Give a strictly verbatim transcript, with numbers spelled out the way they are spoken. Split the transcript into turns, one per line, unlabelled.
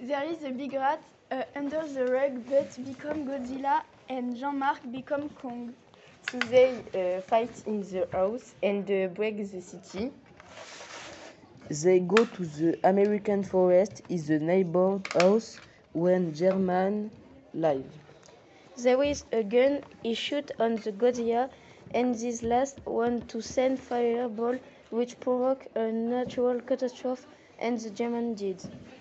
There is a big rat uh, under the rug but become Godzilla and Jean-Marc become Kong.
So they uh, fight in the house and uh, break the city.
They go to the American forest in the neighbor house when German live.
There is a gun, he shoots on the Godzilla, and this last one to send fireball which provoke a natural catastrophe, and the German did.